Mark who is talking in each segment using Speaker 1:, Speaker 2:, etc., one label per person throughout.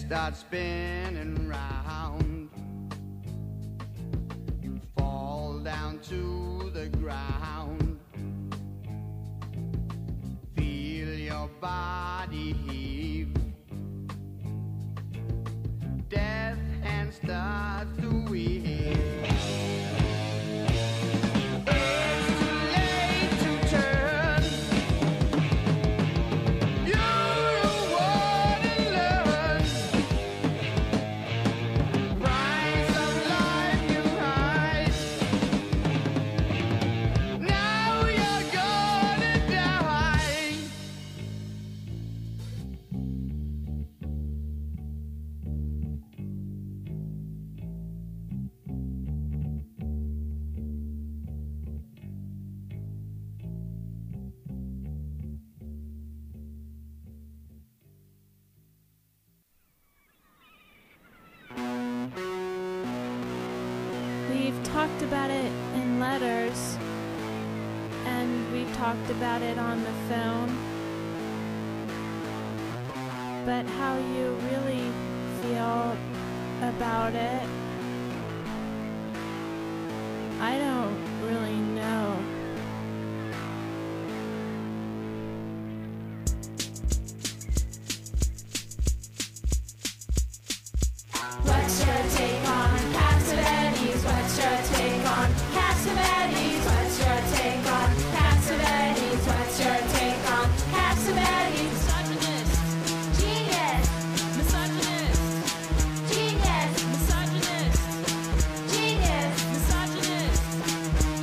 Speaker 1: start spinning round. You fall down to the ground. Feel your body heave. Death hand starts to weave.
Speaker 2: We've talked about it in letters, and we've talked about it on the phone, but how you really feel about it, I don't really know.
Speaker 3: What's your take on Cassavetes? What's your take on Cassavetes? What's your take on Cassavetes? What's your take on Cassavetes? Misogynist. Genius. Misogynist. Genius. Misogynist. Genius. Misogynist.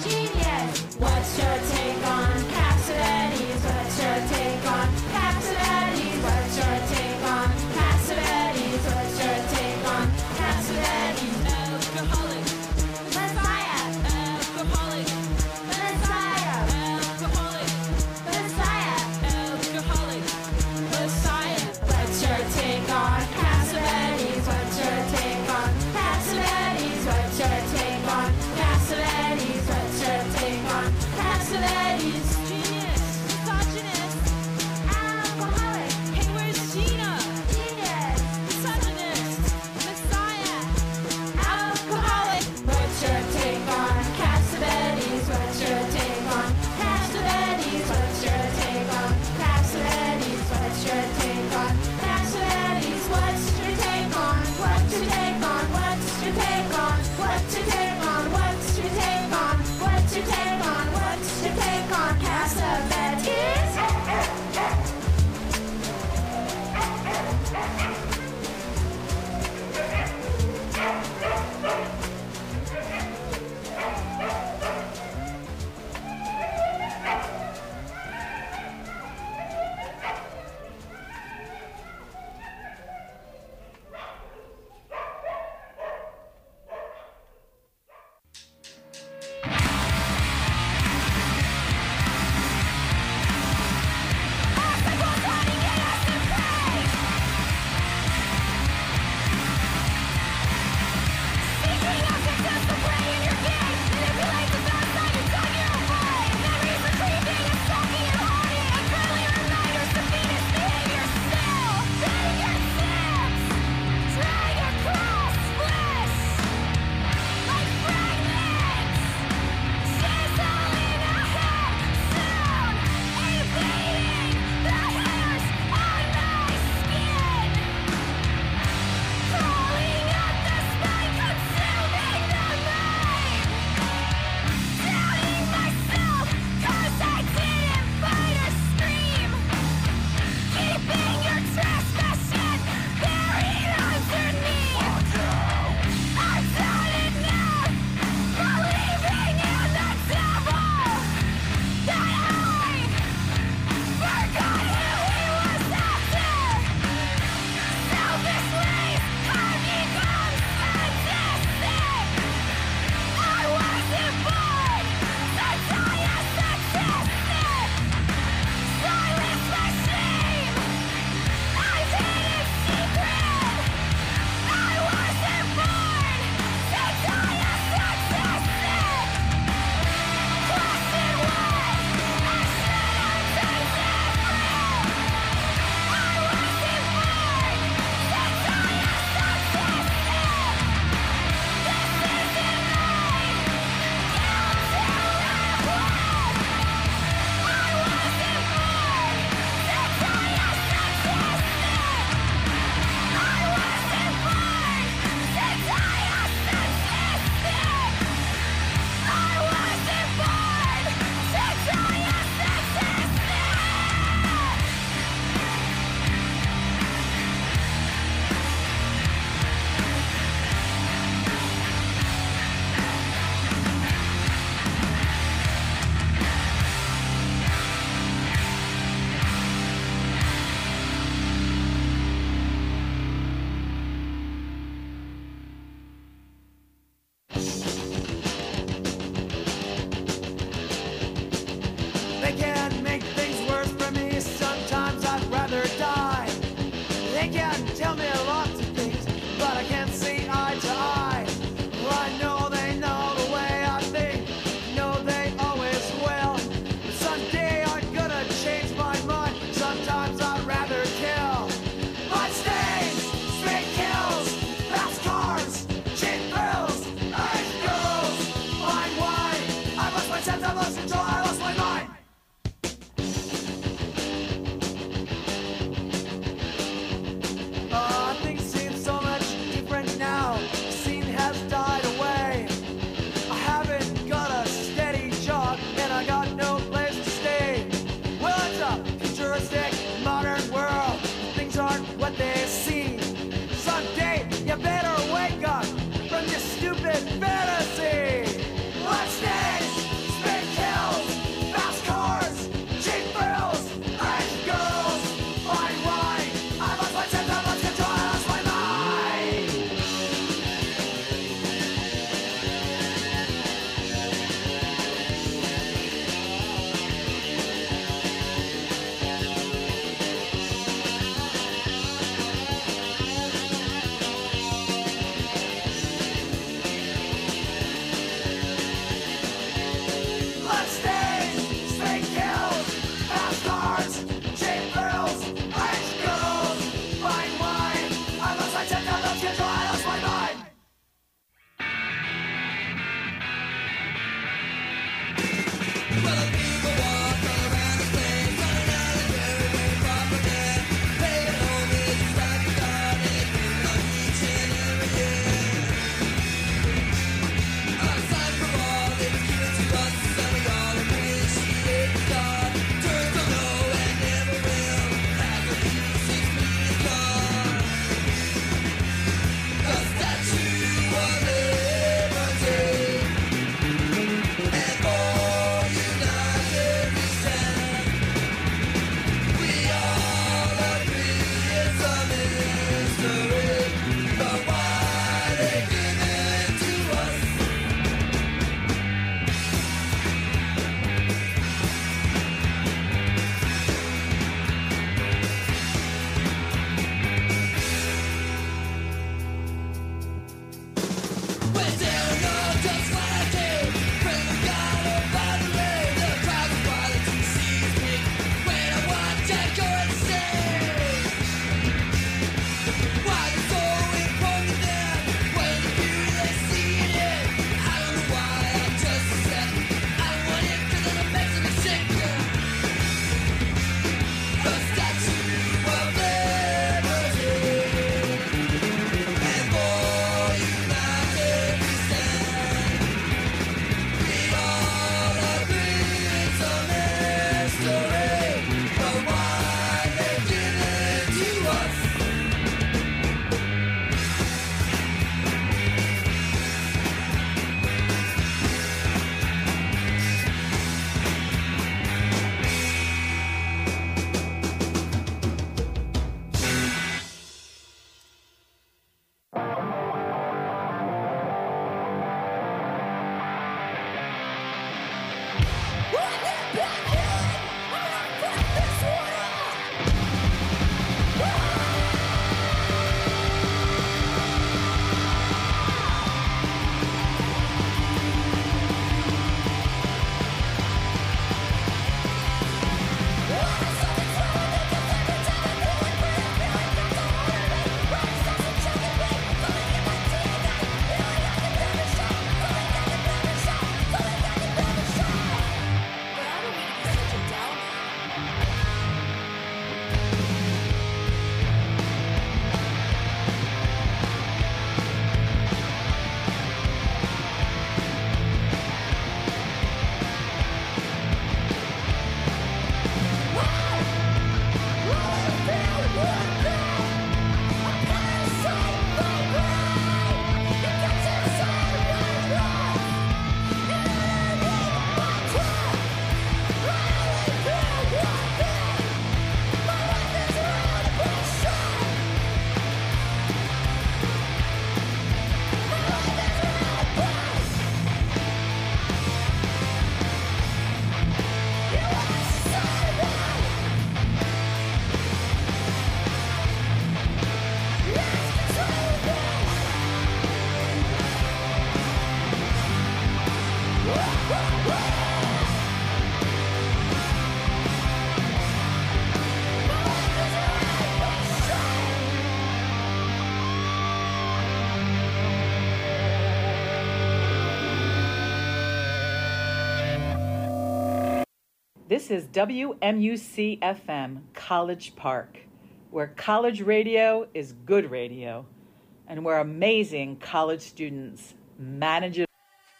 Speaker 4: This is WMUC-FM College Park, where college radio is good radio, and where amazing college students manage it.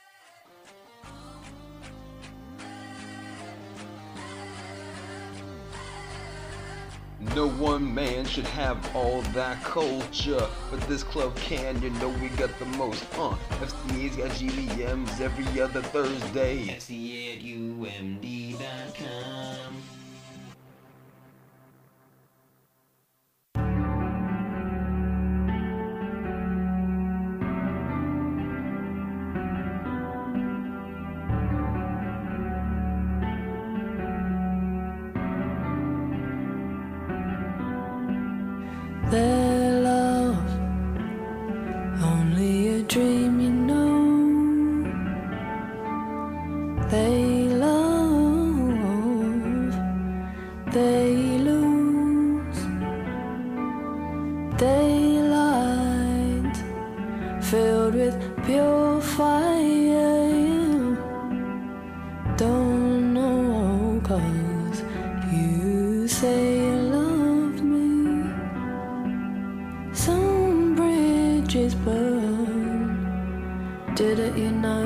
Speaker 5: No one man should have all that culture, but this club can, you know we got the most. FCA's got GVMs every other Thursday.
Speaker 6: FCA at UMD.com.
Speaker 7: Their love, only a dream, you know. They love, they lose. Daylight filled with pure fire. Don't know, 'cause you say you love me. Some bridges burn, didn't you know?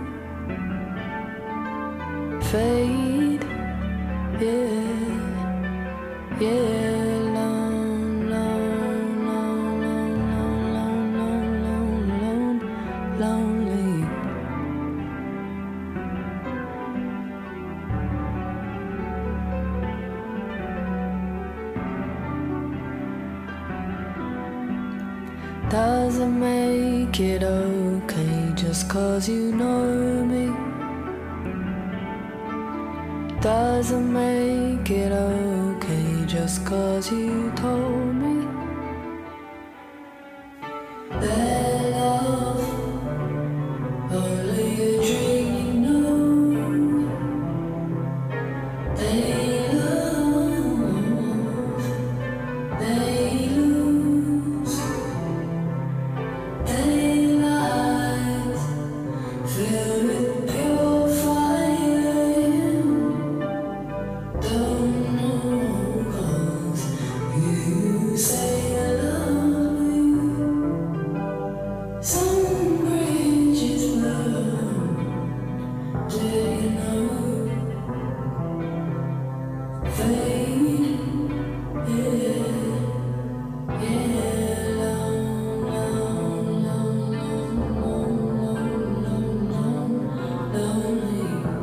Speaker 7: Fade, yeah, yeah, long, long, long, long, long, long, long, long, lonely. Doesn't make it okay just 'cause you know me. Doesn't make it okay just 'cause you told me. That love, only a dream, you know. They love, they lose. Daylight filled with pure fire. Don't know, 'cause you say you love me. Some bridges burn, do you know? Fade, yeah, yeah, long, long, long, long, long, long, long, lonely.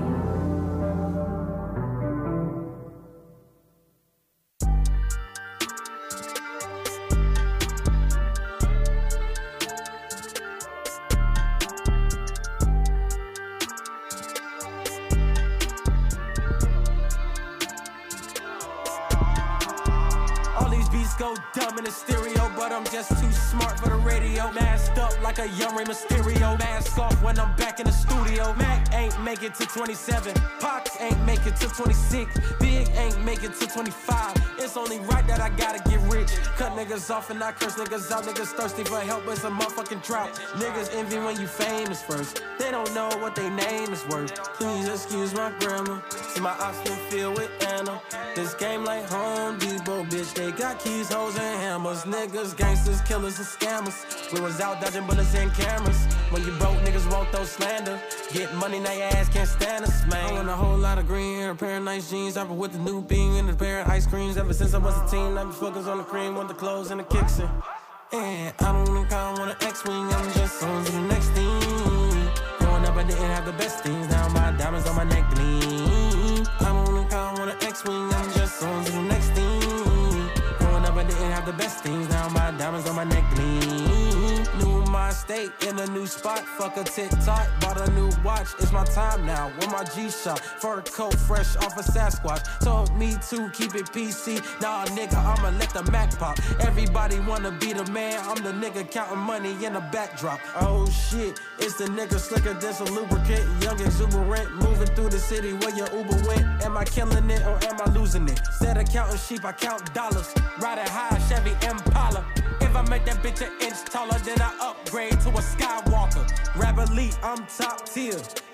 Speaker 8: All these beats go dumb in the stereo, but I'm just too smart for the radio. Masked up like a young Rey Mysterio. Mask off when I'm back in the studio. Mac ain't make it to 27. Pox ain't make it to 26. Big ain't make it to 25. It's only right that I gotta get rich. Cut niggas off and I curse niggas out. Niggas thirsty for help, but it's a motherfucking drought. Niggas envy when you famous first. They don't know what they name is worth. Please excuse my grammar. See my ops been filled with Anna. This game like Home Depot, bitch. They got keys, hoes, and hammers. Niggas, gangsters, killers, and scammers. We was out dodging bullets and cameras. When you broke, niggas won't throw slander. Get money, now your ass can't stand us, man. I want a whole lot of green hair, a pair of nice jeans. I've been with the new bean and a pair of ice creams. Ever since I was a teen, I've been focused on the cream, want the clothes and the kicks in. And I don't think I want an X-Wing, I'm just on to the next thing. Growing up, I didn't have the best things. Now my diamonds on my neck gleam. I don't think I want an X-Wing, I'm just on to the next thing. Growing up, I didn't have the best things. Now my diamonds on my neck gleam. New my state in a new spot. Fuck a TikTok, bought a new watch. It's my time now. With my G-Shock, fur coat fresh off a Sasquatch. Told me to keep it PC. Nah, nigga, I'ma let the Mac pop. Everybody wanna be the man. I'm the nigga counting money in the backdrop. Oh shit, it's the nigga slicker than some lubricant. Young exuberant, moving through the city where your Uber went. Am I killing it or am I losing it? Instead of counting sheep, I count dollars. Riding high, Chevy Impala. If I make that bitch an inch taller, then I upgrade to a Skywalker. Rap elite, I'm top tier.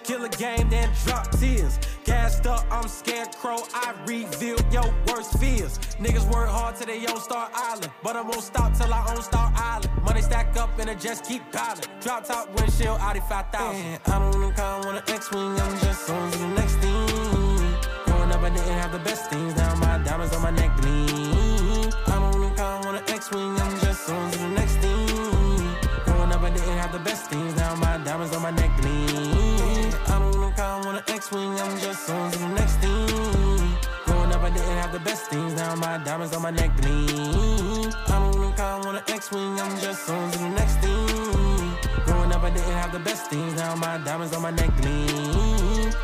Speaker 8: Kill a game, then drop tears. Gassed up, I'm scarecrow, I reveal your worst fears. Niggas work hard till they own Star Island, but I won't stop till I own Star Island. Money stack up and it just keep piling. Drop top windshield, Audi 5000. Yeah, I don't look, I want an X-Wing, I'm just on to the next thing. Growing up, I didn't have the best things, now my diamonds on my neck gleam. I don't look, I want an X-Wing, I'm just on to the next thing. Growing up, I didn't have the best things, now my diamonds on my neck gleam. I don't look, I want an X-Wing, I'm just on to the next thing. Growing up, I didn't have the best things, now my diamonds on my neck gleam. I don't look, I want an X-Wing, I'm just on to the next thing. Growing up, I didn't have the best things, now my diamonds on my neck gleam.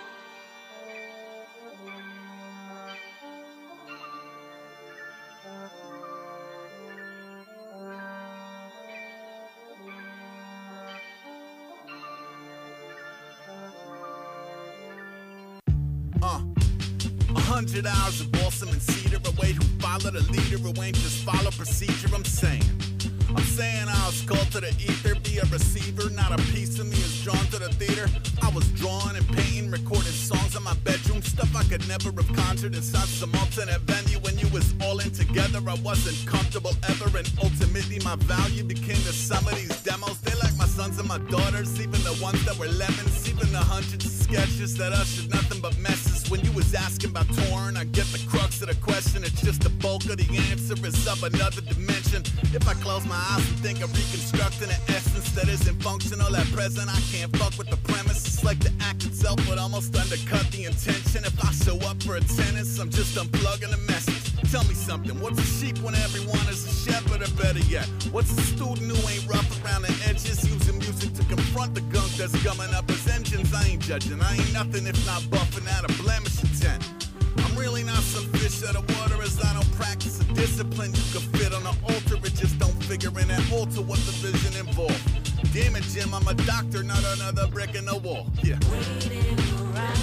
Speaker 6: $100 of balsam and cedar away who follow the leader who ain't just follow procedure. I'm saying I'll skull to the ether, be a receiver, not a piece of me is drawn to the theater. I was drawing and painting, recording songs in my bedroom, stuff I could never have conjured inside some alternate venue. When you was all in together, I wasn't comfortable ever, and ultimately my value became the sum of these demos. They like my sons and my daughters, even the ones that were lemons, even the hundreds of sketches that ushered nothing but messes. When you was asking about touring, I get the crux of the question, it's just the bulk of the answer is of another dimension. If I close my eyes and think of reconstructing an essence that isn't functional at present, I can't fuck with the premise. It's like the act itself would almost undercut the intention. If I show up for attendance, I'm just unplugging the message. Tell me something, what's a sheep when everyone is a shepherd? Or better yet, what's a student who ain't rough around the edges, using music to confront the gunk that's gumming up his engines? I ain't judging, I ain't nothing if not buffing out a blemish intent. I'm really not some fish out of water, as I don't practice a discipline you can fit on an altar. It just don't figure in that altar what the vision involved. Damn it, Jim, I'm a doctor, not another brick in the wall. Yeah.
Speaker 3: Waiting around.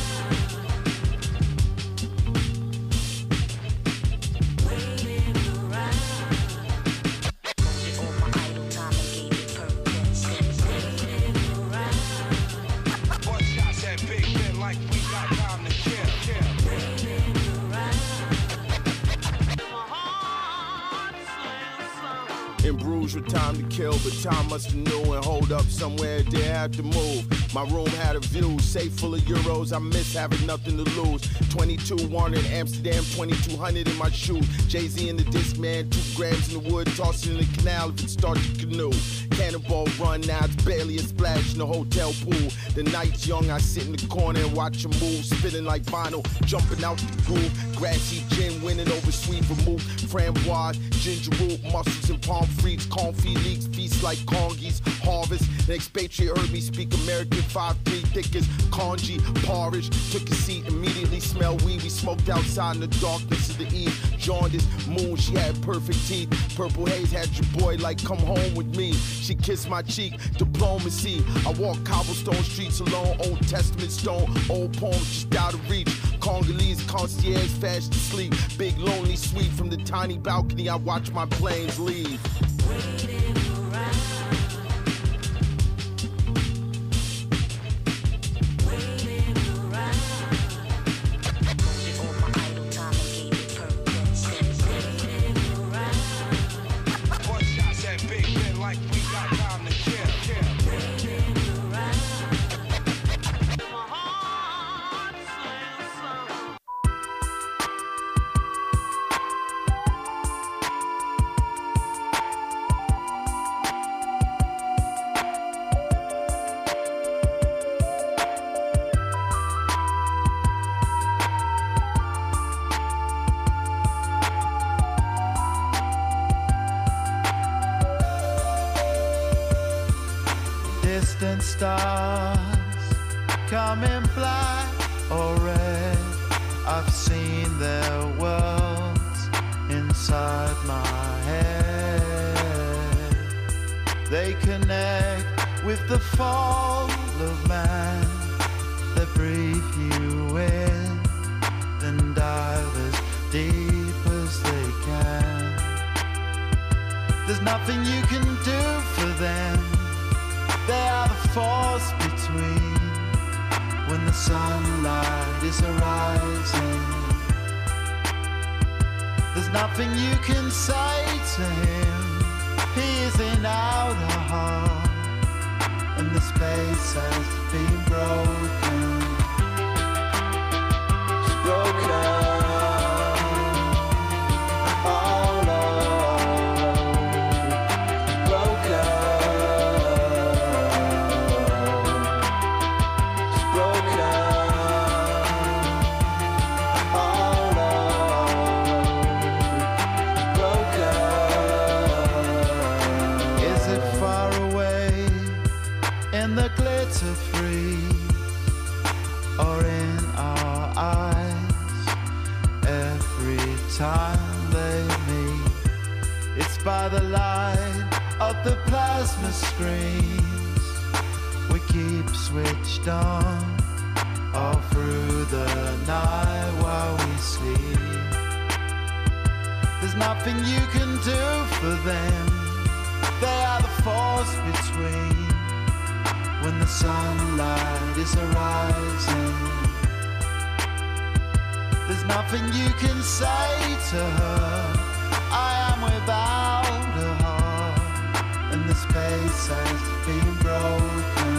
Speaker 9: In Bruges with time to kill, but time must have knew and hold up somewhere they had to move. My room had a view, safe full of euros, I miss having nothing to lose. 22-1 in Amsterdam, 2200 in my shoes. Jay-Z in the disc man, 2 grams in the wood, toss it in the canal if it starts to canoe. Cannonball run, now it's barely a splash in the hotel pool. The night's young, I sit in the corner and watch them move, spinning like vinyl, jumping out the groove. Grassy gin winning over sweet vermouth, framboise, ginger root, mussels and palm freaks, confit leaks, feast like congies, harvest. The expatriate heard me speak American 5-3 thick as congee, porridge. Took a seat, immediately smelled weed. We smoked outside in the darkness of the eve. Jaundice, moon, she had perfect teeth. Purple haze had your boy like come home with me. She kissed my cheek, diplomacy. I walk cobblestone streets alone, Old Testament stone, old poems just out of reach. Congolese concierge fast to sleep. Big lonely suite from the tiny balcony. I watch my planes leave.
Speaker 3: Waiting around. Waiting around.
Speaker 10: All my idle time and gave it purpose.
Speaker 3: Waiting around.
Speaker 8: One shots at Big Ben like we got time to kill.
Speaker 3: Waiting around.
Speaker 11: Distant stars come in black or red. I've seen their worlds inside my head. They connect with the fall of man. They breathe you in, then dive as deep as they can. There's nothing you can do for them. They are the force between when the sunlight is arising. There's nothing you can say to him. He is in outer heart, and the space has been broken. It's broken. To freeze, or in our eyes, every time they meet, it's by the light of the plasma screens we keep switched on all through the night while we sleep. There's nothing you can do for them, they are the force between. When the sunlight is arising, there's nothing you can say to her. I am without a heart, and the space has been broken.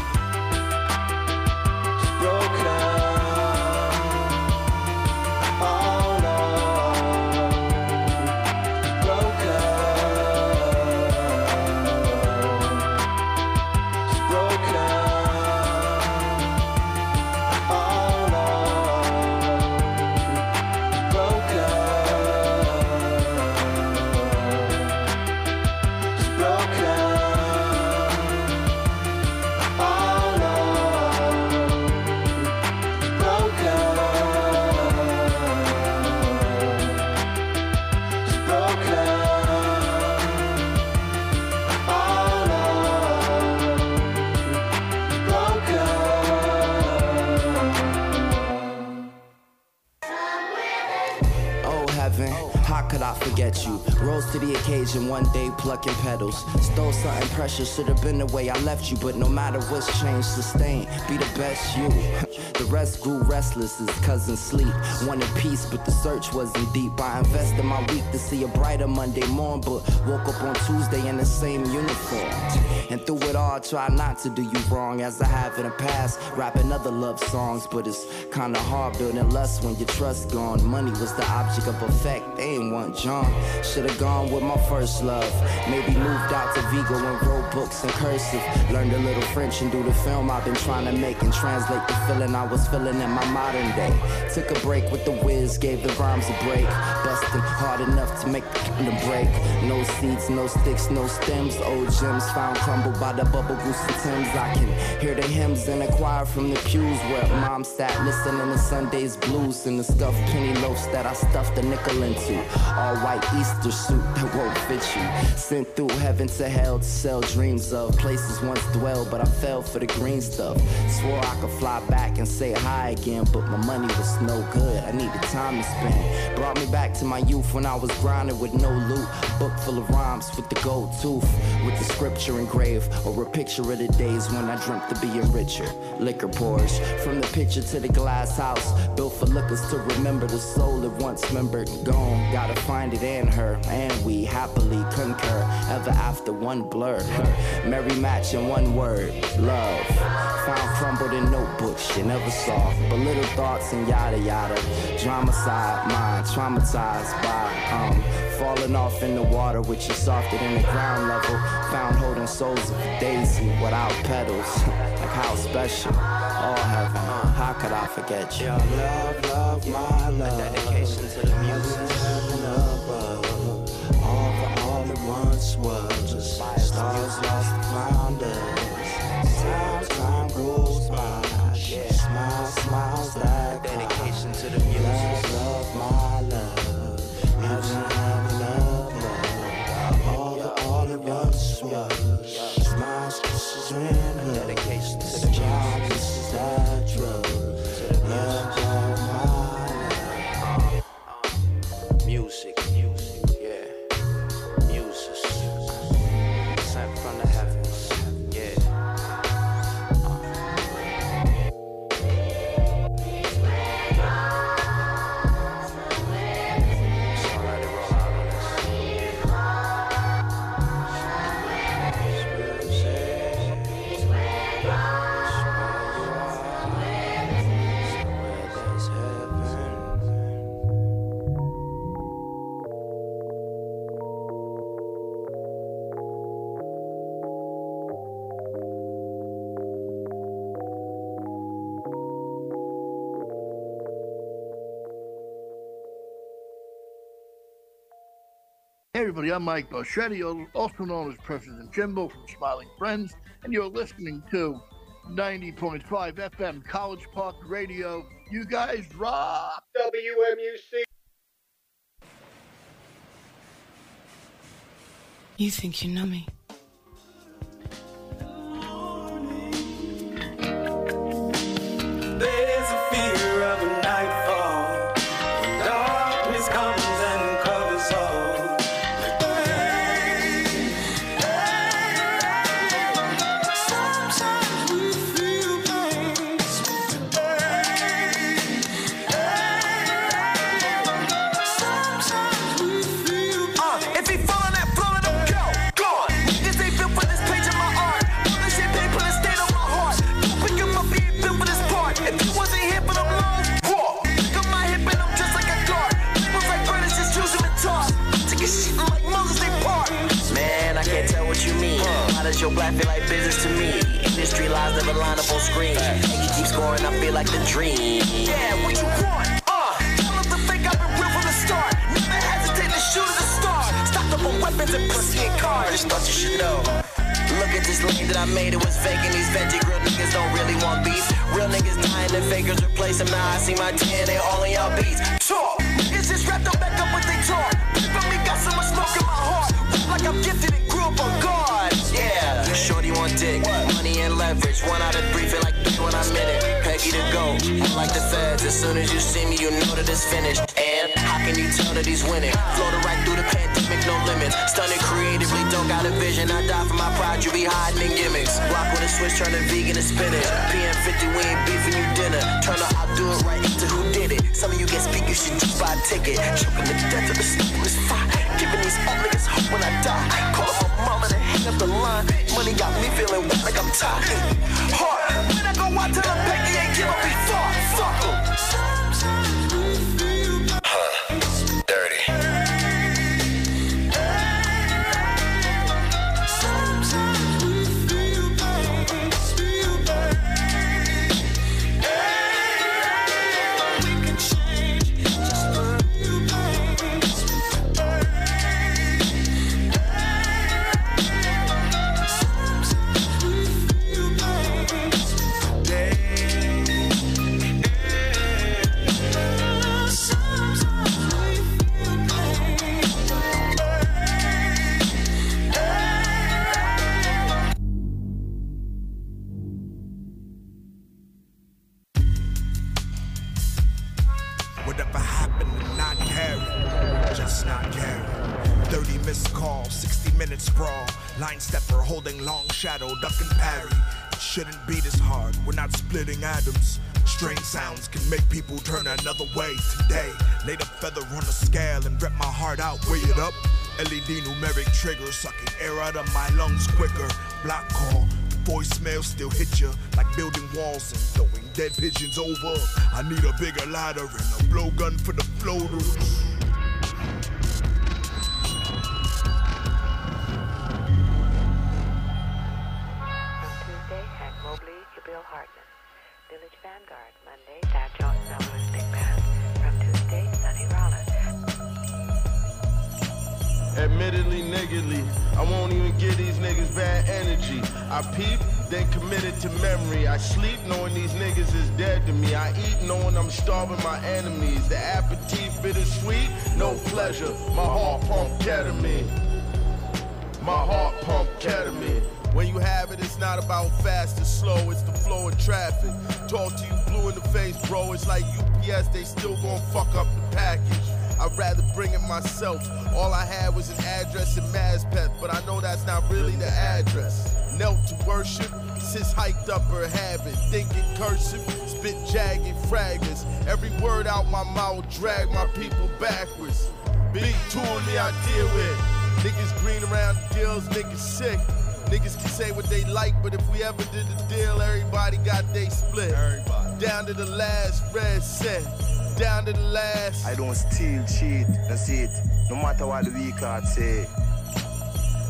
Speaker 11: It's broken.
Speaker 12: Forget you, rose to the occasion, one day plucking petals. Stole something precious, should have been the way I left you. But no matter what's changed, sustain, be the best you. The rest grew restless as cousins sleep. Wanted peace, but the search wasn't deep. I invested my week to see a brighter Monday morn, but woke up on Tuesday in the same uniform. And through it all, I try not to do you wrong, as I have in the past. Rapping other love songs, but it's kinda hard building lust when your trust gone. Money was the object of affect, they ain't want John. Should've gone with my first love. Maybe moved out to Vigo and wrote books in cursive. Learned a little French and do the film I've been trying to make, and translate the feeling I was feeling in my modern day. Took a break with the whiz, gave the rhymes a break. Busting hard enough to make the break. No seeds, no sticks, no stems. Old gems found crumbled by the bubble goose and Timbs. I can hear the hymns in the choir from the pews where mom sat listening to Sunday's blues and the stuffed penny loaves that I stuffed a nickel into. All white Easter suit that won't fit you. Sent through heaven to hell to sell dreams of places once dwelled, but I fell for the green stuff. Swore I could fly back and say hi again, but my money was no good. I needed time to spend. Brought me back to my youth when I was grinding with no loot. Book full of rhymes with the gold tooth, with the scripture engraved, or a picture of the days when I dreamt of being richer. Liquor pours from the picture to the glass house, built for lookers to remember the soul that once remembered. Gone, gotta find it in her, and we happily concur. Ever after one blur, merry match in one word, love. Found crumbled in notebooks you never saw, but little thoughts and yada yada. Drama side, mind traumatized by falling off in the water, which is softer than the ground level. Found holding souls of a daisy without petals. Like how special, all heaven. How could I forget you? Your love, love, my love. A dedication to the music. Heaven above. All it once was. Stars lost and found us. Time goes by. Smiles like dedication to the music. Love, my love. Heaven, love. All it once was. Smiles, kisses, and love. Dedication to the music. That drug. Love, my love. Music, yeah. Music. Sent from the heavens, yeah.
Speaker 13: Hey everybody, I'm Mike Boschetti, also known as President Jimbo from Smiling Friends, and you're listening to 90.5 FM College Park Radio. You guys rock! WMUC!
Speaker 7: You think you know me?
Speaker 8: There's a fear of a nightfall when darkness comes and covers all. Sometimes we feel pain. Sometimes we feel pain. If he fall on that floor, let him go. Gone. This ain't built for this page of my art. All this shit they put a stain on my heart. Don't pick him up, he ain't built for this part. If you wasn't here for them lungs, walk. Pick up my hip and I'm just like a guard. People's like brothers, just choose him and toss. Take a shit like Moses, they part.
Speaker 14: Man, I can't tell what you mean. How does your black feel like business to me? Industry lies never line up on screen. Nigga keep scoring, I feel like the dream.
Speaker 8: Yeah, what you want? Tell them to think I've been real from the start. Never hesitate to shoot at the star. Stocked up on weapons and pussy and cars.
Speaker 14: Just thought you should know. Look at this lane that I made, it was fake, and these veggie grill niggas don't really want beef. Real niggas dying and fakers replace them. Now I see my 10, they all in y'all beats.
Speaker 8: Talk, niggas just wrapped up back up what they talk. From me got so much smoke in my heart. Rap like I'm gifted and grew up on God.
Speaker 14: Yeah, shorty want dick, money and leverage. 1 out of 3 feel like 3 when I'm in it. Peggy to go, I'm like the feds. As soon as you see me, you know that it's finished. And how can you tell that he's winning? Floated right through the pandemic, no limits. Stunning creatively, don't got a vision. I die for my pride, you be hiding in gimmicks. Rock with a switch, turning vegan to spinach. PM50, we ain't beefing you dinner. Turn the I'll do it right into who did it. Some of you get speak, you should just buy a ticket. Choking the death of the sleepless fire. Giving these old niggas hope when I die. Call up my mama to hang up the line. Money got me feeling wet like I'm tired.
Speaker 8: Hard, when I go out to the Peggy ain't give up before. Fuck em.
Speaker 14: Dirty.
Speaker 6: Whatever happened to not caring, just not caring. 30 missed calls, 60 minutes sprawl. Line stepper holding long shadow, duck and parry. It shouldn't be this hard, we're not splitting atoms. Strange sounds can make people turn another way. Today, laid a feather on a scale and rip my heart out, weigh it up. LED numeric trigger, sucking air out of my lungs quicker. Block call, voicemail still hit you like building walls and throwing dead pigeons over. I need a bigger ladder and a blowgun for the floaters.
Speaker 10: From Tuesday, Hank Mobley to Bill Hartman. Village Vanguard, Monday, Thad Jones, Melrose Big Band. From Tuesday, Sonny Rollins.
Speaker 9: Admittedly, niggardly, I won't even give these niggas bad energy. I peep, then commit it to memory. I sleep knowing these niggas is dead to me. I eat knowing I'm starving my enemies. The aperitif bittersweet, no pleasure. My heart pump ketamine. My heart pump ketamine. When you have it, it's not about fast or slow, it's the flow of traffic. Talk to you blue in the face, bro, it's like UPS, they still gon' fuck up the package. I'd rather bring it myself. All I had was an address in Mazpeth, but I know that's not really the address. Knelt to worship, sis hiked up her habit. Thinking cursive, spit jagged fragments. Every word out my mouth drag my people backwards. Big tool me I deal with. Niggas green around the deals, niggas sick. Niggas can say what they like, but if we ever did the deal, everybody got they split. Everybody. Down to the last red cent. Down to the last.
Speaker 15: I don't steal, cheat, that's it. No matter what the weak heart say.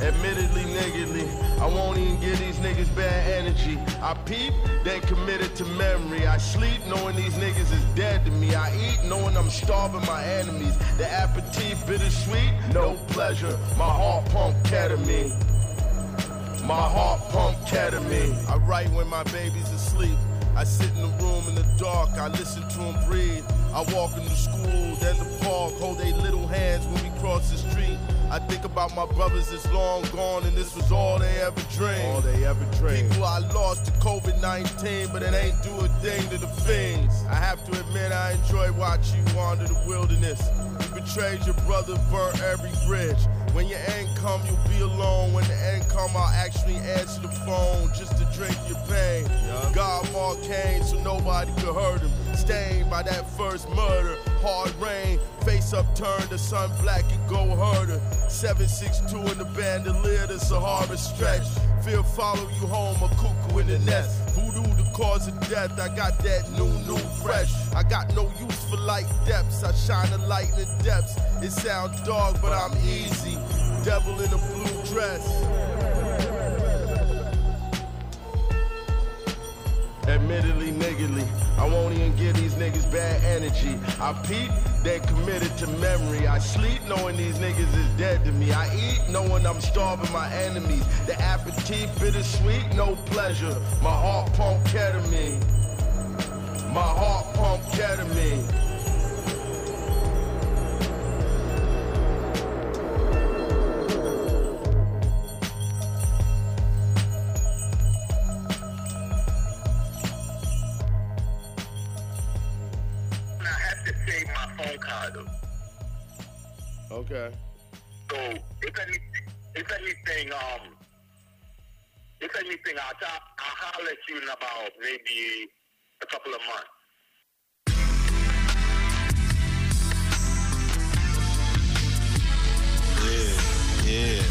Speaker 9: Admittedly, niggardly, I won't even give these niggas bad energy. I peep, then committed to memory. I sleep knowing these niggas is dead to me. I eat knowing I'm starving my enemies. The aperitif bittersweet, no pleasure. My heart pump ketamine. My heart pump ketamine. I write when my baby's asleep. I sit in the room in the dark, I listen to them breathe. I walk into school, then the park, hold their little hands when we cross the street. I think about my brothers that's long gone, and this was all they ever dreamed. All they ever dreamed. People I lost to COVID-19, but it ain't do a thing to the fiends. I have to admit I enjoy watching you wander the wilderness. You betrayed your brother, burnt every bridge. When your end come, you'll be alone. When the end come, I'll actually answer the phone just to drink your pain. God arcane, so nobody could hurt him. Stained by that first murder. Hard rain, face upturned, the sun black and go herder. 762 in the bandolier, the Sahara stretch. Fear follow you home, a cuckoo in the nest. Voodoo the cause of death, I got that new fresh. I got no use for light depths, I shine a light in the depths. It sounds dark, but I'm easy. Devil in a blue dress. Admittedly, niggardly, I won't even give these niggas bad energy. I peep, then committed to memory. I sleep knowing these niggas is dead to me. I eat knowing I'm starving my enemies. The aperitif bittersweet, no pleasure. My heart pump ketamine. My heart pump ketamine. Okay.
Speaker 15: So if anything, I'll holler at you in about maybe a couple of months.
Speaker 16: Yeah.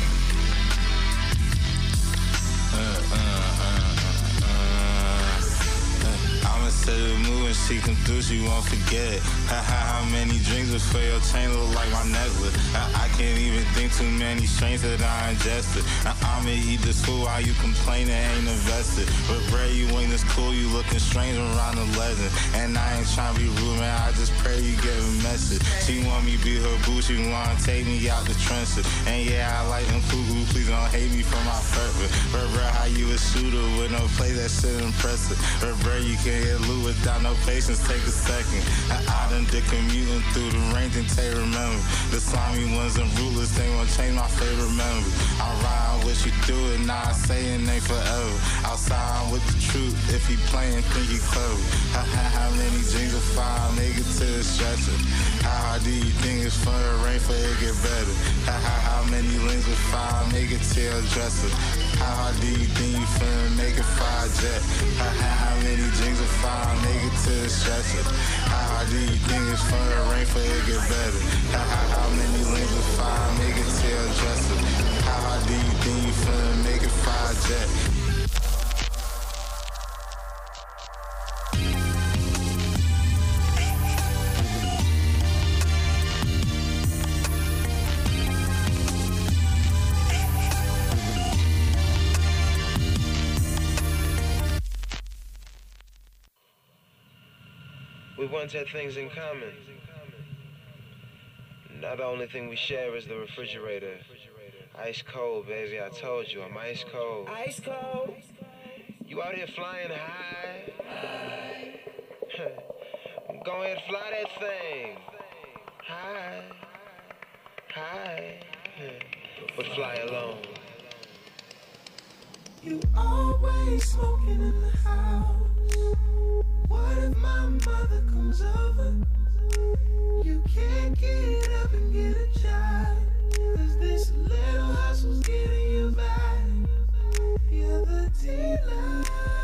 Speaker 16: I'ma set the mood when she come through, she won't forget. How many drinks before your chain look like my necklace? I can't even think too many strains that I ingested. I'ma eat this food while you complaining ain't invested. But bro, you ain't this cool, you looking strange around the legend. And I ain't trying to be rude, man, I just pray you get a message. She want me be her boo, she wanna take me out the trenches. And yeah, I like them cuckoo, please don't hate me for my purpose. But bro, how you a shooter with no play, that shit impressive. But bro, you can't get loot without no patience, take a second. I done did commuting through the range and they remember. The slimy ones and rulers, they won't change my favorite members. I ride with you through it, now I say it ain't forever. Outside with the truth, if he playing, think he clever. How many dreams will find, make it to the stretcher? How hard do you think it's for the rain for it get better? How many links will find, make it to your dresser? How hard do you think you finna make it fire jet? How many dreams will find, make it to the stretcher? How hard do you think it's for the rain for it get better? How many links will find, make it to your dresser? How hard do you think you finna make it fire jet?
Speaker 17: We once had things in common. Now the only thing we share is the refrigerator. Ice cold, baby, I told you, I'm ice cold. Ice cold. You out here flying high. Go ahead, fly that thing. High. But fly alone.
Speaker 18: You always smoking in the house. What if my mother comes over? You can't get up and get a job, 'cause this little hustle's getting you by. You're the dealer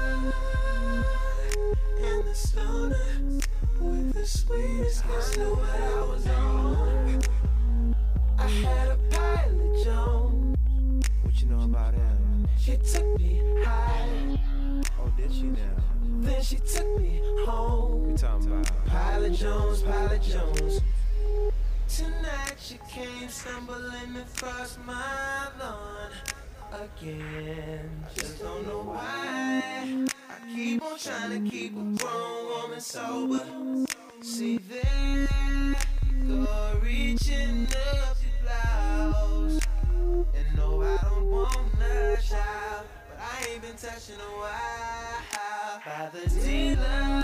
Speaker 18: and the stoner with the sweetest kiss. Know what I was on? I had a Pilot Jones.
Speaker 17: What you know about him?
Speaker 18: She took me high.
Speaker 17: Oh, did she now?
Speaker 18: Then she took me home.
Speaker 17: We talking about
Speaker 18: Pilot Jones. tonight she came stumbling across my lawn again. Just don't know why I keep on trying to keep a grown woman sober. See there you go, reaching up your blouse. And no, I don't wanna shout, but I ain't been touching a while. By the dealer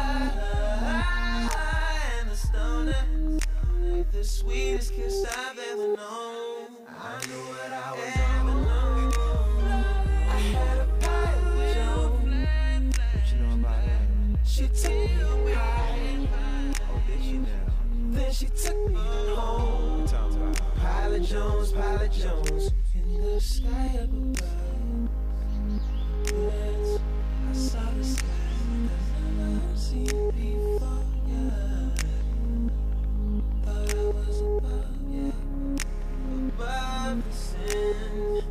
Speaker 18: and the stoner, with the sweetest kiss I've ever known. I knew what I was on. I had a pile with Joe. What you know about that? She took me high. Oh, did she now? Then she took me home. Pilot Jones, in the sky up above. Yes, I saw the sky I've never seen before. Yeah, thought I was above, yeah, above the sin.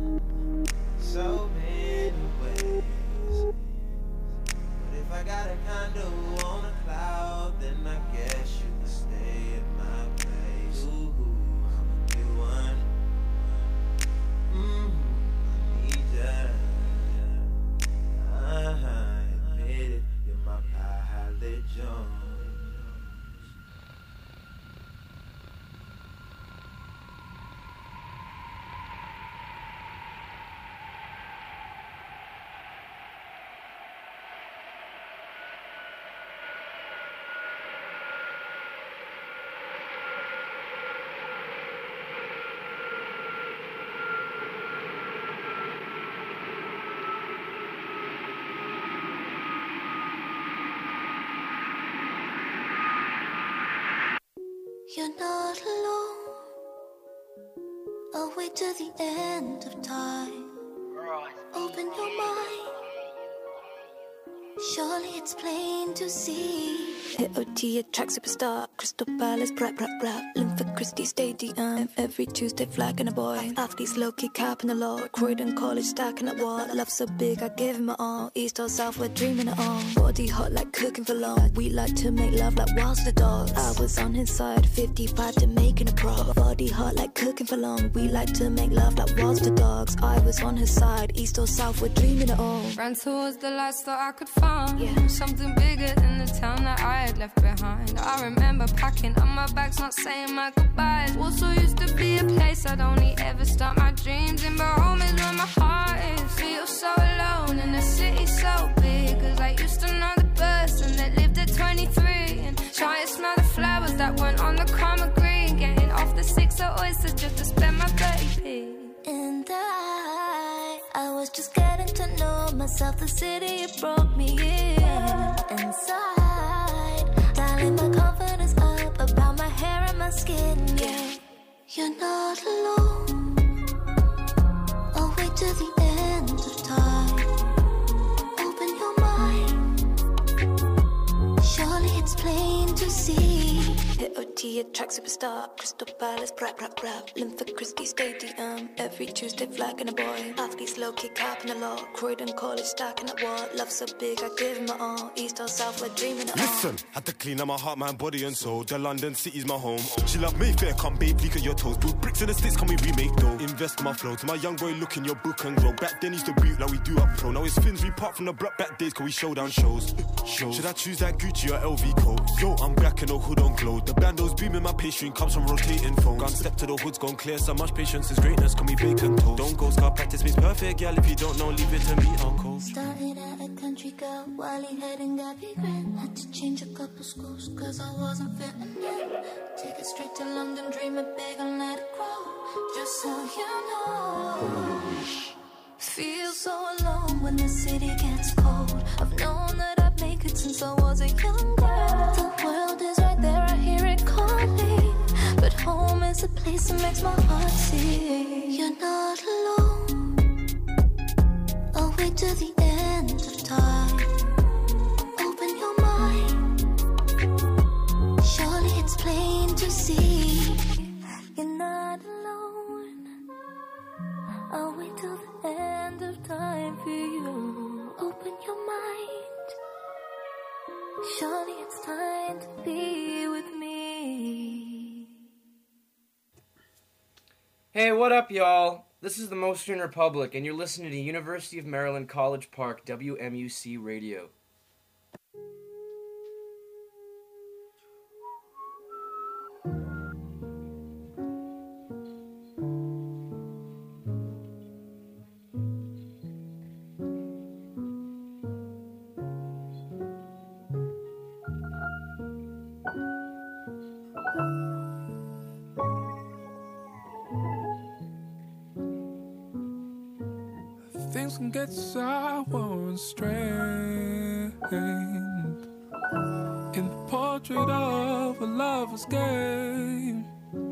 Speaker 18: So many ways. But if I got a condo on a cloud, then I guess you can stay at my place. Ooh, I'ma get one. I need ya. Admit it, you're my pilot Jones.
Speaker 19: You're not alone. I'll wait till the end of time. Open your mind. Surely it's plain to see.
Speaker 7: HOT, a track superstar. Crystal Palace, rap, rap, rap. Linford Christie Stadium. Every Tuesday, flagging a boy. Athletes low-key capping the law. Croydon College, stacking at wall. Love so big, I gave him my all. East or South, we're dreaming it on. Body hot like cooking for long. We like to make love like whilst the dogs. I was on his side, 55 to making a pro. Body hot like cooking for long. We like to make love like whilst the dogs. I was on his side, East or South, we're dreaming it on.
Speaker 20: Ran towards the lights that I could find. Yeah. Something bigger than the town that I had left behind. I remember packing up my bags, not saying my goodbyes. Also used to be a place I'd only ever start my dreams in, but home is where my heart is. Feel so alone in a city so big, cause I used to know the person that lived at 23 and try to smell the flowers that weren't on the common green. Getting off the 6 oysters just to spend my baby.
Speaker 19: And I was just getting to know myself. The city, it broke me in. Inside, dialing my confidence up about my hair and my skin, yeah. You're not alone. I'll wait till the end of time. Open your mind. Surely it's plain to see.
Speaker 7: HOT, a track superstar. Crystal Palace, rap, rap, rap. Linford Christie Stadium. Every Tuesday, flagging a boy. Athletes low-key capping the law. Croydon College, stacking at wall. Love so big, I give him my all. East or South, we're dreaming it
Speaker 21: Listen, had to clean up my heart, mind, body and soul. The London city's my home. She love Mayfair, come babe, leak at your toes. Build bricks in the sticks, can we remake though? Invest in my flow, to my young boy, look in your book and grow. Back then used to boot like we do up pro. Now it's fins, we part from the block back days, cause we show down shows. Should I choose that Gucci or LV coat? Yo, I'm back and no hood on glow. The bandos beaming, my pastry comes from rotating phone. Gone step to the hoods, gone clear. So much patience is greatness, can we bacon toast? Don't go scar, practice makes perfect, girl. If you don't know, leave it to me, uncle.
Speaker 19: Started at a country girl, Wally head and Gabby Grant. Had to change a couple schools, cause I wasn't fitting in. Take it straight to London, dreaming big and let it grow. Just so you know. Feel so alone when the city gets cold. I've known that I'd make it since I was a young girl. The world is right there, I hear it calling. But home is a place that makes my heart sing. You're not alone. I'll wait till the end of time. Open your mind. Surely it's plain to see. You're not alone. I'll wait till the end of time for you. Open your mind. Surely it's time to be with me.
Speaker 1: Hey, what up, y'all? This is the Most Student Republic, and you're listening to University of Maryland College Park, WMUC Radio.
Speaker 18: Things can get sour and strained in the portrait of a lover's game.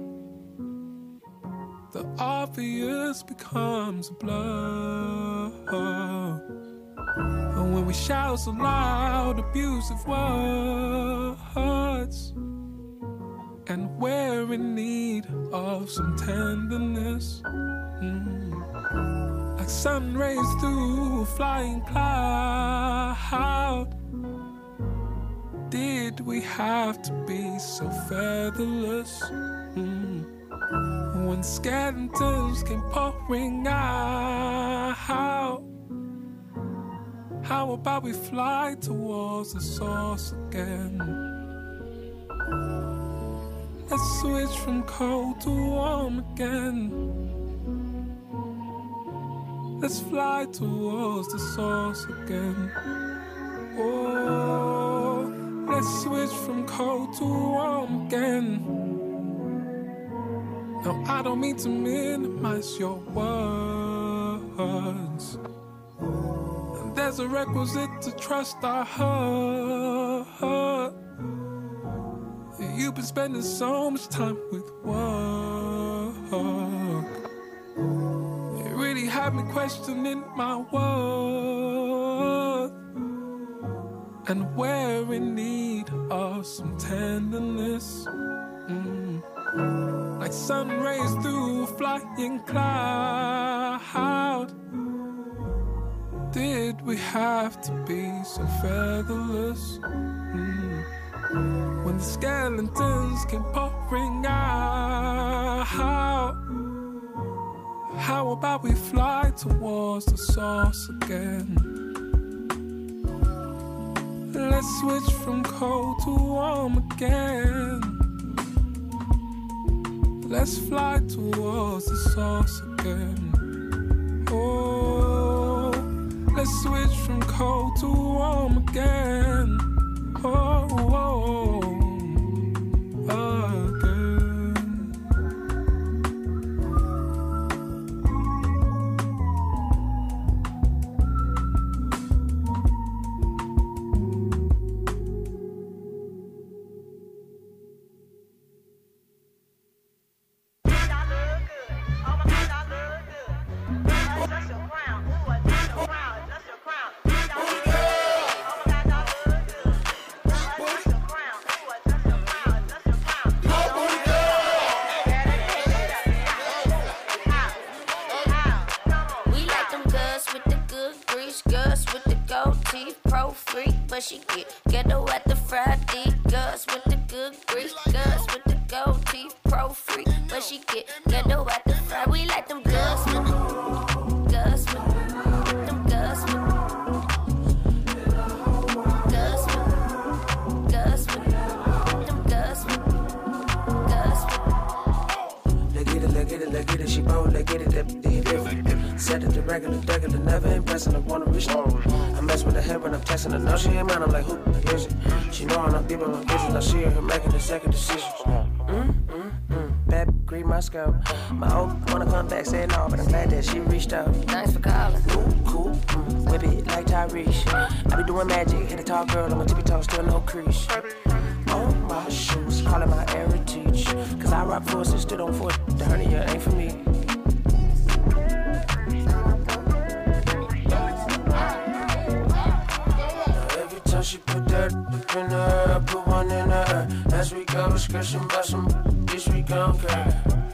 Speaker 18: The obvious becomes a blur, and when we shout so loud abusive words, and we're in need of some tenderness, like sun rays through a flying cloud. Did we have to be so featherless? When skeletons came pouring out, how about we fly towards the source again? Let's switch from cold to warm again. Let's fly towards the source again. Oh, let's switch from cold to warm again. No, I don't mean to minimize your words. And there's a requisite to trust our heart. You've been spending so much time with work. It really had me questioning my worth. And we're in need of some tenderness. Like sun rays through a flying cloud. Did we have to be so featherless? When the skeletons came pouring out, how about we fly towards the source again? Let's switch from cold to warm again. Let's fly towards the source again. Oh, let's switch from cold to warm again. Oh,
Speaker 22: She get ghetto at the Friday. Girls with the good grief. Girls with the gold teeth. Pro freak. But she get ghetto at the Friday. We like them girls with the girls with them girls with girls with girls with them girls with girls with.
Speaker 23: Look at it, she bold, look at it, that different. Set it to regular, never impressing, I wanna reach no. I mess with her head when I'm texting her, no, she ain't mine, I'm like, who is it? She know I'm not giving my vision, I see her making a second decision. Bad green my scope. My old wanna come back, say no, but I'm glad that she reached out.
Speaker 22: Thanks for calling.
Speaker 23: Cool, whip it like Tyrese. I be doing magic, hit a tall girl on my tippy toes, still no crease. On my shoes, calling my heritage. Cause I rock forces, still don't force. The hernia ain't for me. Every time she put that in her, I put one in her. As we go, discussion about some bitch, we gon' care.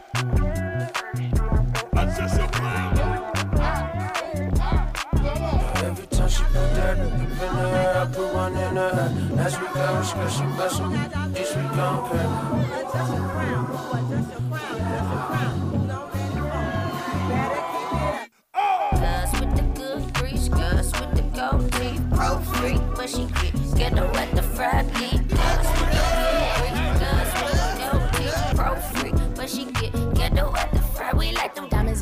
Speaker 23: Every time she put that in her, I put one in her. As we go, discussion about some bitch, we gon' care.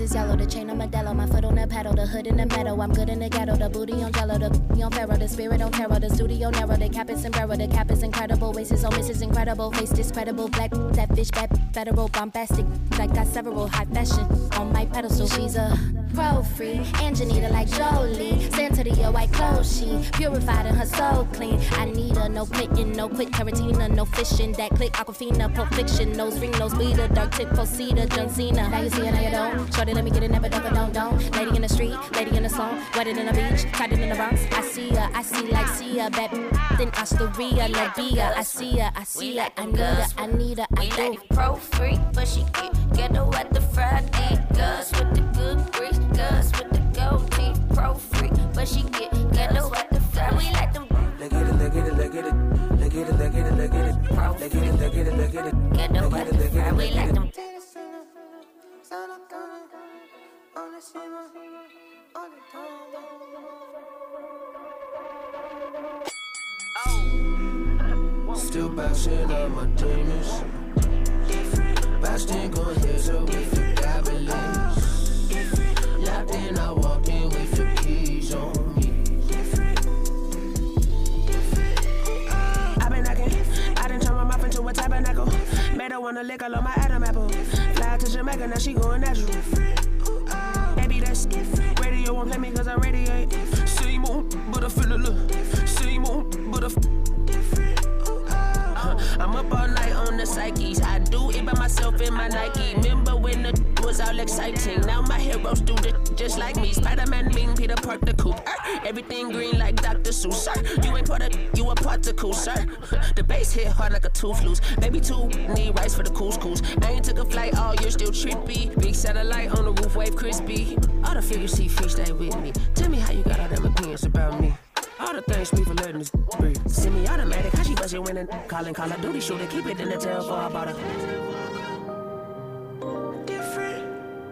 Speaker 2: is yellow, the chain on Modelo, my foot on the pedal, the hood in the meadow. I'm good in the ghetto, the booty on jello, the on Pharaoh, the spirit on terror, the studio narrow, the cap is sombrero, the cap is incredible, waist on Mrs. Incredible, face discredible, black, that fish, that federal, bombastic, like got several high fashion on my pedestal. She's a pro free, Angelina like Jolie, Santa to your white clothes, she purified and her soul clean. I need her, no quitting, no quit, Tarantino, no fishing, that click, Aquafina, Pulp Fiction, nose ring, nose bleeder, dark tip, Posita, John Cena. Now you see it, now you don't. Shorty, let me get it, never duck or don't. Lady in the street, lady in the song, wedded in the beach, tied it in the Bronx. I see her, like Sia, bad then Astoria, Labia. I see her, I need her, I do.
Speaker 22: Pro freak, but she get her at the Friday. Girls with the good grease, girls with the gold teeth. Pro freak, but she get her at the Friday. We like them.
Speaker 23: Get it. Get her at the Friday. We like them. Still bouncing on my demons. Bouncing going here with the gobblers. Locked in, I walked in with the keys on me. I've been knocking, I done turned my mouth into a tabernacle. Made her wanna lick all on my Adam apple. Fly to Jamaica, now she going natural. Baby, that's radio won't play me cause I radiate. Same on, but I feel a look. Same on, but I I'm up all night on the psyches. I do it by myself in my Nike. Remember when the was all exciting? Now my heroes do the just like me. Spider-Man, mean Peter Parker, coupe. Everything green like Dr. Seuss, sir. You ain't part of, you a particle, sir. The bass hit hard like a tooth loose. Baby, two need rice for the couscous. I ain't took a flight all year, still trippy. Big satellite on the roof, wave crispy. All the figures see fish stay with me. Tell me how you got all them opinions about me. All the things me for letting this breathe. Semi-automatic, how she bust it when it calling Call of Duty shooter. Keep it in the tail for about a different.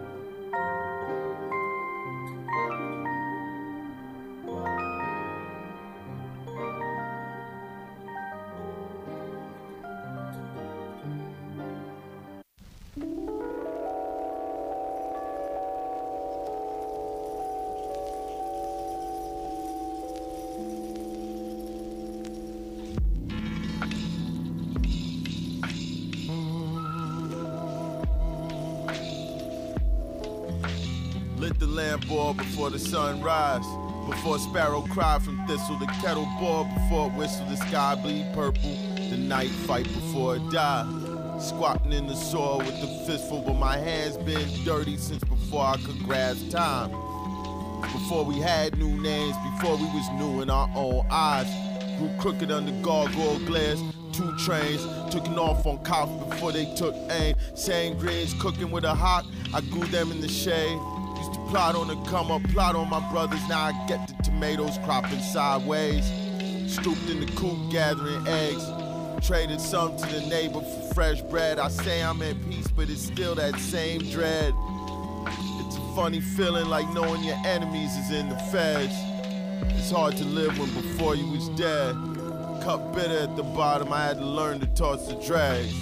Speaker 9: Lit the lamp boil before the sun rise. Before sparrow cry from thistle, the kettle boil before it whistle, the sky bleed purple, the night fight before it die. Squatting in the soil with the fistful, but my hands been dirty since before I could grasp time. Before we had new names, before we was new in our own eyes. Grew crooked under gargoyle glares, 2 trains, taking off on cops before they took aim. Same greens cooking with a hawk, I grew them in the shade. Used to plot on the come up, plot on my brothers, now I get the tomatoes cropping sideways. Stooped in the coop gathering eggs, traded some to the neighbor for fresh bread. I say I'm at peace, but it's still that same dread. It's a funny feeling like knowing your enemies is in the feds. It's hard to live when before you was dead. Cup bitter at the bottom, I had to learn to toss the dregs.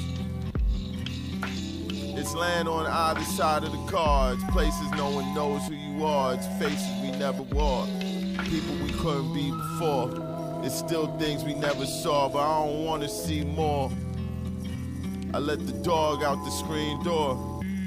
Speaker 9: It's land on either side of the cards, places no one knows who you are, it's faces we never wore, people we couldn't be before. It's still things we never saw, but I don't want to see more. I let the dog out the screen door.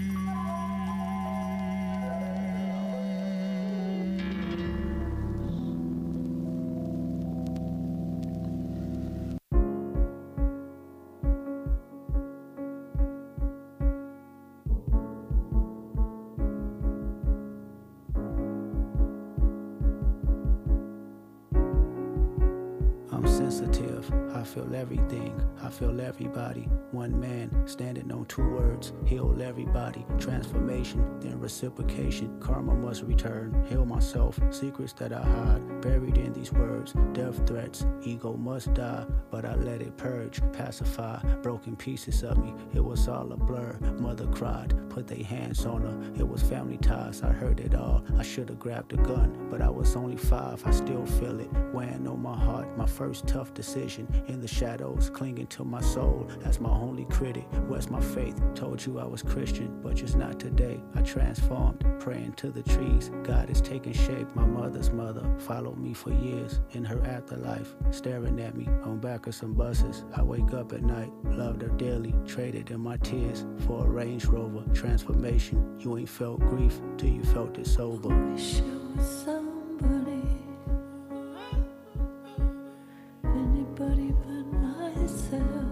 Speaker 23: I feel everything, I feel everybody. One man standing on 2 words, heal everybody. Transformation, then reciprocation. Karma must return, heal myself. Secrets that I hide, buried in these words. Death threats, ego must die, but I let it purge, pacify. Broken pieces of me, it was all a blur. Mother cried,
Speaker 3: put their hands on her. It was family ties, I heard it all. I should've grabbed a gun, but I was only 5. I still feel it weighing on my heart. My first tough decision in the shadows, clinging to my soul as my only critic. Where's my faith? Told you I was Christian, but just not today. I transformed, praying to the trees. God is taking shape. My mother's mother followed me for years in her afterlife, staring at me on back of some buses. I wake up at night, loved her dearly, traded in my tears for a Range Rover. Transformation, you ain't felt grief till you felt it sober.
Speaker 18: Wish it was somebody, anybody but myself.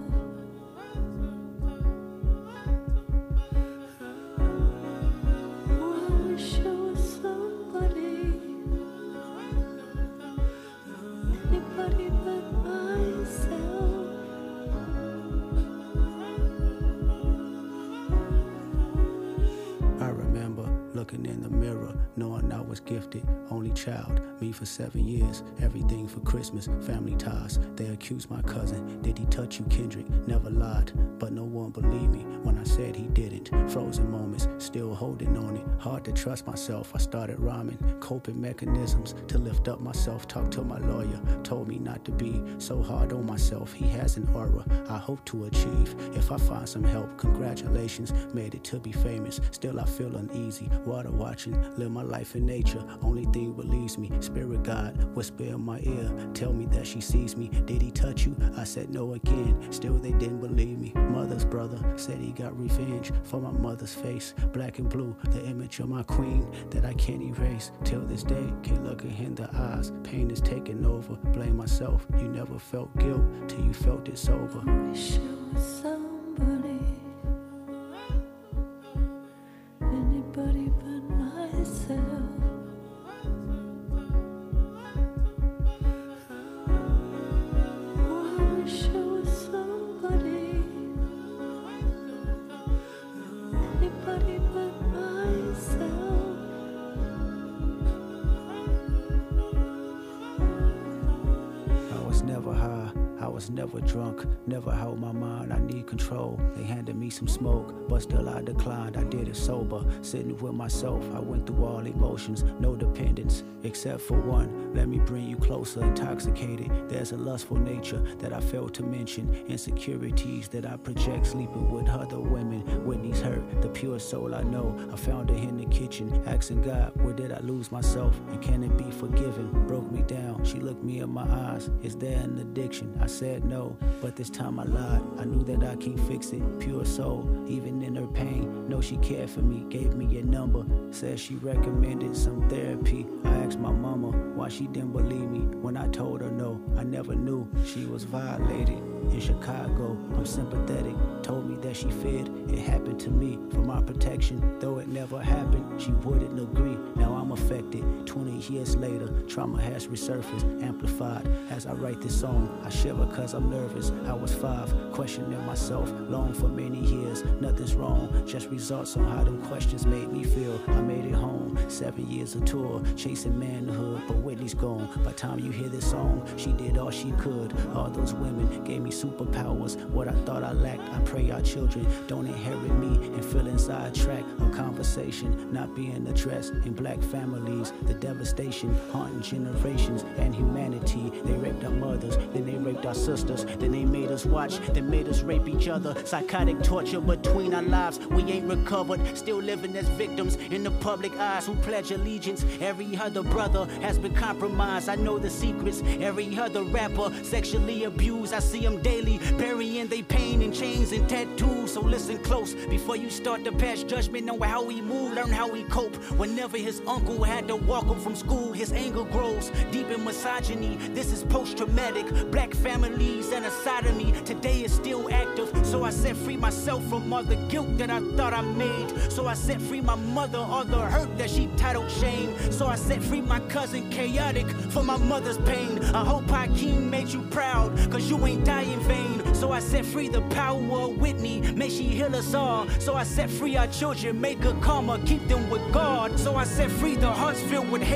Speaker 3: Looking in the mirror, knowing I was gifted, only child, me for 7 years, everything for Christmas, family ties. They accused my cousin, did he touch you, Kendrick? Never lied, but no one believed me when I said he didn't. Frozen moments, still holding on it, hard to trust myself. I started rhyming, coping mechanisms to lift up myself. Talked to my lawyer, told me not to be so hard on myself. He has an aura I hope to achieve. If I find some help, congratulations, made it to be famous. Still I feel uneasy, water watching, live my life in nature. Only thing believes me, spirit God, whisper in my ear, tell me that she sees me. Did he touch you? I said no again, still they didn't believe me. Mother's brother said he got revenge for my mother's face. Black and blue, the image of my queen that I can't erase. Till this day, can't look her in the eyes. Pain is taking over, blame myself. You never felt guilt till you felt it sober.
Speaker 18: Wish it was somebody, anybody but myself. Wish it was somebody, anybody but myself.
Speaker 3: I was never high, I was never drunk, never held my mind, I need control. They handed me some smoke, but still I declined, I did it sober. Sitting with myself, I went through all emotions, no dependence, except for one. Let me bring you closer, intoxicated. There's a lustful nature that I failed to mention. Insecurities that I project, sleeping with other women. Whitney's hurt, the pure soul I know. I found her in the kitchen, asking God, where did I lose myself? And can it be forgiven? Broke me down, she looked me in my eyes. Is there an addiction? I said no, but this time I lied. I knew that I can't fix it. Pure soul, even in her pain. Know she cared for me, gave me a number. Said she recommended some therapy. I asked my mama why she didn't believe me when I told her no. I never knew she was violated. In Chicago, I'm sympathetic. Told me that she feared it happened to me for my protection. Though it never happened, she wouldn't agree. Now I'm affected. 20 years later, trauma has resurfaced, amplified. As I write this song, I shiver cause I'm nervous. I was 5, questioning myself, long for many years. Nothing's wrong, just results on how them questions made me feel. I made it home, 7 years of tour, chasing manhood, but Whitney's gone. By the time you hear this song, she did all she could. All those women gave me superpowers. What I thought I lacked, I pray our children don't inherit me and feeling sidetracked. A conversation not being addressed in black families. The devastation haunting generations and humanity. They raped our mothers, then they raped our sisters, then they made us watch, then made us rape each other. Psychotic torture between our lives, we ain't recovered. Still living as victims in the public eyes who pledge allegiance. Every other brother has been compromised. I know the secrets. Every other rapper sexually abused. I see them daily, burying their pain in chains and tattoos. So listen close before you start to pass judgment on how we move. Learn how we cope. Whenever his uncle had to walk him from school, his anger grows deep in misogyny. This is post-traumatic. Black families and a side of me today is still active. So I set free myself from all the guilt that I thought I made. So I set free my mother, all the hurt that she titled shame. So I set free my cousin Chaotic for my mother's pain. I hope Hakeem made you proud, cause you ain't die in vain. So I set free the power of Whitney, may she heal us all. So I set free our children, make a karma, keep them with God. So I set free the hearts filled with hate.